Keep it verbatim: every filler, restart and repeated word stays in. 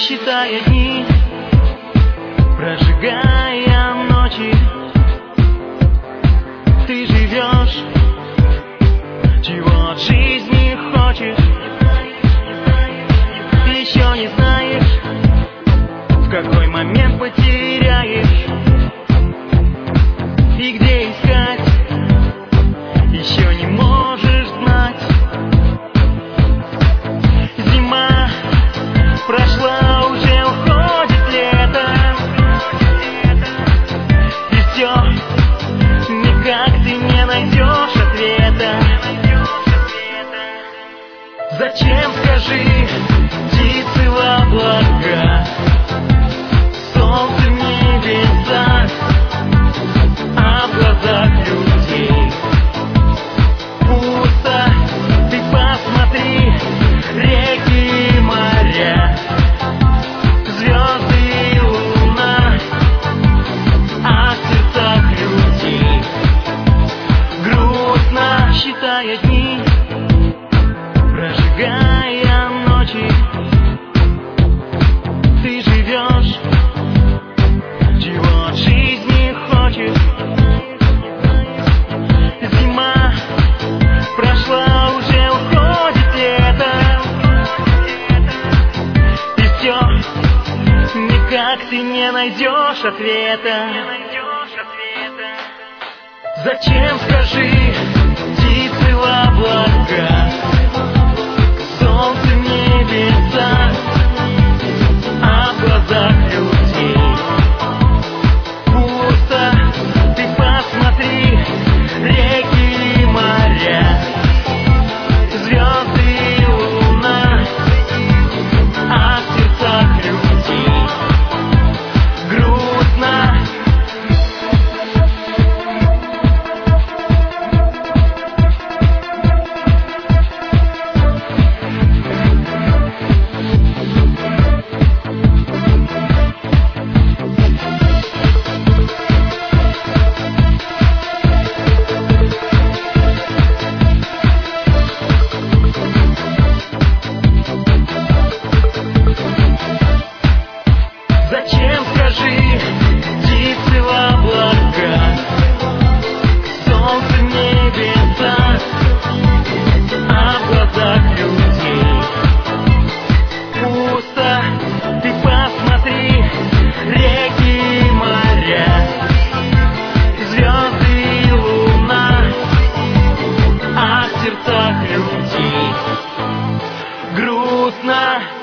считая дни, прожигая ночи. Ты живешь, чего от жизни хочешь. Еще не знаешь, в какой момент потеряешь и где искать. Еще не можешь знать. Зима прошла, уже уходит лето, и все, никак ты не найдешь ответа. Зачем, скажи, птицы в облаках, солнце в небесах, а в глазах людей пусто. Ты посмотри, реки и моря, звезды и луна, а в сердцах людей грустно, считая дни, прожигая ночи. Ты живешь, чего от жизни хочешь. Зима прошла, уже уходит лето, и все, никак ты не найдешь ответа. Зачем, скажи, птицы в облаках, солнце в небесах, а в глазах людей пусто. Ты посмотри, реки и моря, звезды и луна, а в сердцах людей грустно. Зачем, скажи, птицы в облаках, солнце в небесах, а в глазах людей пусто. Ты посмотри, реки и моря, звезды и луна, а в сердцах людей грустно.